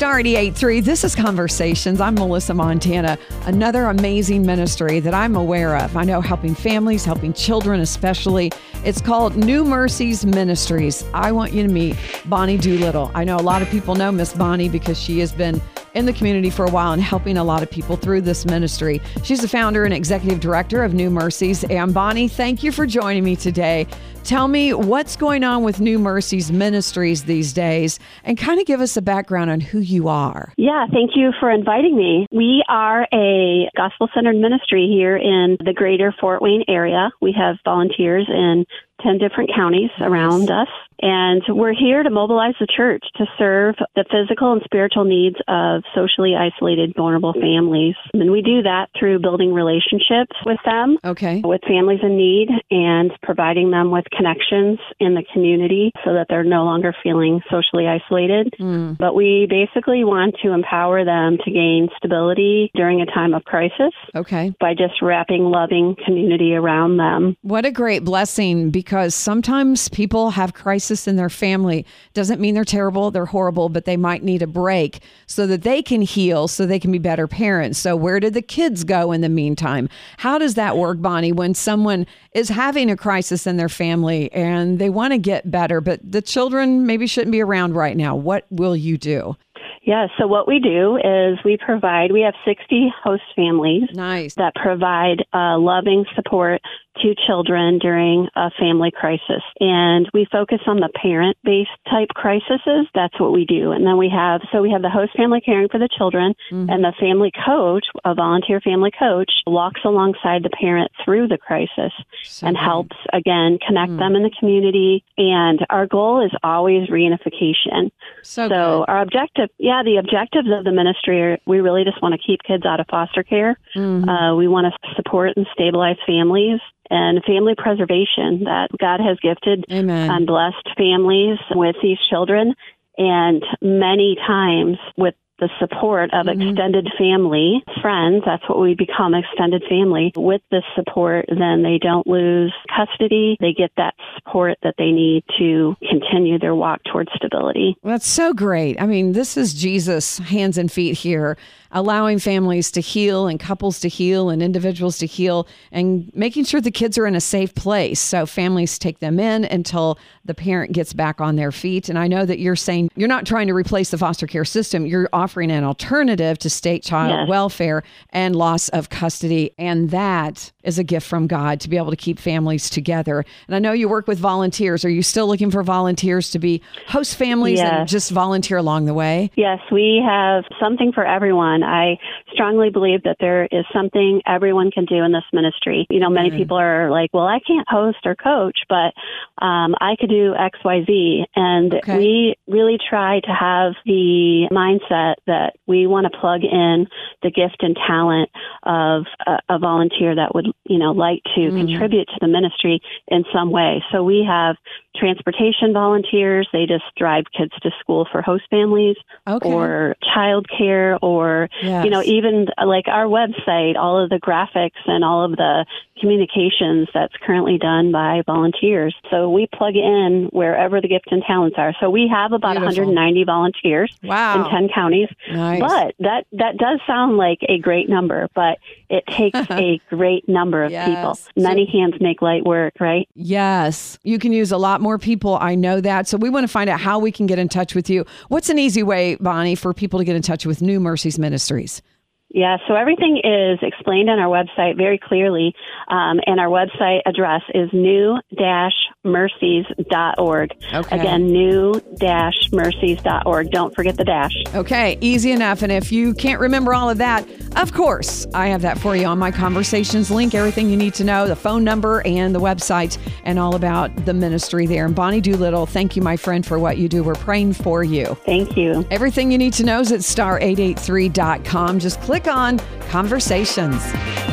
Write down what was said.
Star 88.3. This is Conversations. I'm Melissa Montana. Another amazing ministry that I'm aware of. I know helping families, helping children especially. It's called New Mercies Ministries. I want you to meet Bonnie Doolittle. I know a lot of people know Miss Bonnie because she has been in the community for a while and helping a lot of people through this ministry. She's the founder and executive director of New Mercies. And Bonnie, thank you for joining me today. Tell me what's going on with New Mercies Ministries these days and kind of give us a background on who you are. Yeah, thank you for inviting me. We are a gospel-centered ministry here in the greater Fort Wayne area. We have volunteers in 10 different counties around us. And we're here to mobilize the church to serve the physical and spiritual needs of socially isolated, vulnerable families. And we do that through building relationships with them, with families in need, and providing them with connections in the community so that they're no longer feeling socially isolated. But we basically want to empower them to gain stability during a time of crisis by just wrapping loving community around them. What a great blessing, because sometimes people have crisis in their family. Doesn't mean they're terrible, they're horrible, but they might need a break so that they can heal, so they can be better parents. So where did the kids go in the meantime? How does that work, Bonnie, when someone is having a crisis in their family and they want to get better, but the children maybe shouldn't be around right now? What will you do? Yeah, so what we do is we have 60 host families that provide loving support to children during a family crisis. And we focus on the parent-based type crises. That's what we do. And then we have the host family caring for the children, and the family coach, a volunteer family coach, walks alongside the parent through the crisis and helps, again, connect them in the community. And our goal is always reunification. So our objective, the objectives of the ministry are, we really just want to keep kids out of foster care. We want to support and stabilize families and family preservation, that God has gifted and blessed families with these children. And many times with the support of extended family, friends, that's what we become, extended family. With this support, then they don't lose custody. They get that support that they need to continue their walk towards stability. That's so great. I mean, this is Jesus' hands and feet here, allowing families to heal and couples to heal and individuals to heal and making sure the kids are in a safe place. So families take them in until the parent gets back on their feet. And I know that you're saying you're not trying to replace the foster care system. You're offering an alternative to state child welfare and loss of custody. And that is a gift from God to be able to keep families together. And I know you work with volunteers. Are you still looking for volunteers to be host families and just volunteer along the way? Yes, we have something for everyone. I strongly believe that there is something everyone can do in this ministry. You know, many people are like, well, I can't host or coach, but I could do X, Y, Z. And we really try to have the mindset that we want to plug in the gift and talent of a volunteer that would, like to contribute to the ministry in some way. So we have transportation volunteers. They just drive kids to school for host families or childcare or, even like our website, all of the graphics and all of the communications that's currently done by volunteers. So we plug in wherever the gifts and talents are. So we have about 190 volunteers in 10 counties. But that does sound like a great number, but it takes a great number of people. Many hands make light work, right? Yes. You can use a lot more people. I know that. So we want to find out how we can get in touch with you. What's an easy way, Bonnie, for people to get in touch with New Mercies Ministries? Yeah, so everything is explained on our website very clearly, and our website address is new-mercies.org. Again, new-mercies.org. Don't forget the dash. Okay, easy enough. And if you can't remember all of that, of course, I have that for you on my Conversations link, everything you need to know, the phone number and the website, and all about the ministry there. And Bonnie Doolittle, thank you, my friend, for what you do. We're praying for you. Thank you. Everything you need to know is at star883.com. Just click on Conversations.